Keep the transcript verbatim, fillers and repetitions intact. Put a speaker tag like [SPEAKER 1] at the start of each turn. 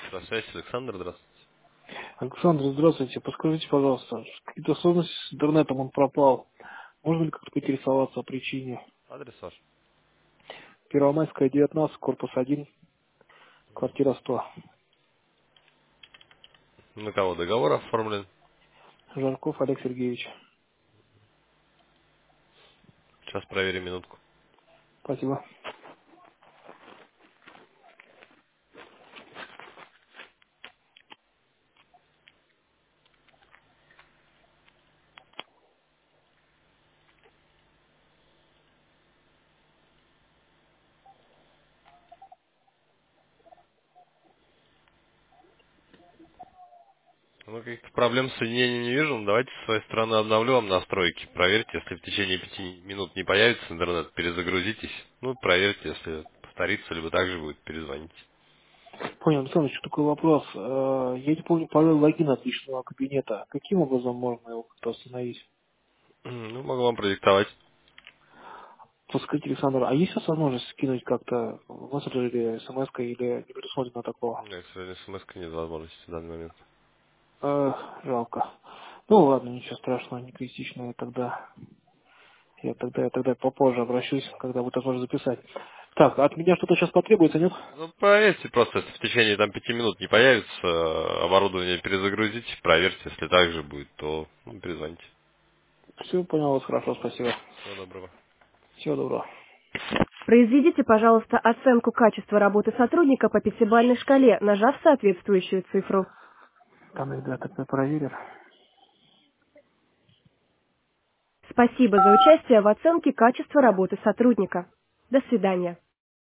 [SPEAKER 1] Связь, Александр, здравствуйте.
[SPEAKER 2] Александр, здравствуйте. Подскажите, пожалуйста, какие-то сложности с интернетом, он пропал. Можно ли как-то поинтересоваться о причине?
[SPEAKER 1] Адрес ваш?
[SPEAKER 2] Первомайская, девятнадцать, корпус один, квартира сто.
[SPEAKER 1] На кого договор оформлен?
[SPEAKER 2] Жарков Олег Сергеевич.
[SPEAKER 1] Сейчас проверим минутку.
[SPEAKER 2] Спасибо.
[SPEAKER 1] Ну, каких-то проблем с соединением не вижу. Ну, давайте с своей стороны обновлю вам настройки. Проверьте, если в течение пяти минут не появится интернет, перезагрузитесь. Ну, проверьте, если повторится, либо также будет, перезвоните.
[SPEAKER 2] Понял, Александр, еще такой вопрос. Э, Я не помню пароль логина от личного кабинета. Каким образом можно его как-то установить?
[SPEAKER 1] М, Ну, могу вам продиктовать.
[SPEAKER 2] Подскажите, Александр, а есть возможность скинуть как-то в мессенджер или смс или не предусмотрено такого?
[SPEAKER 1] Нет, к сожалению, смс нет возможности в данный момент.
[SPEAKER 2] Э, жалко. Ну ладно, ничего страшного, не критично, я тогда Я тогда, я тогда попозже обращусь, когда будет возможность записать. Так, от меня что-то сейчас потребуется, нет?
[SPEAKER 1] Ну, проверьте просто, если в течение там пяти минут не появится, э, оборудование перезагрузите, проверьте, если так же будет, то ну, перезвоните.
[SPEAKER 2] Все, понял вас, хорошо, спасибо.
[SPEAKER 1] Всего доброго.
[SPEAKER 2] Всего доброго.
[SPEAKER 3] Произведите, пожалуйста, оценку качества работы сотрудника по пятибалльной шкале, нажав соответствующую цифру.
[SPEAKER 2] Там ребята проверят.
[SPEAKER 3] Спасибо за участие в оценке качества работы сотрудника. До свидания.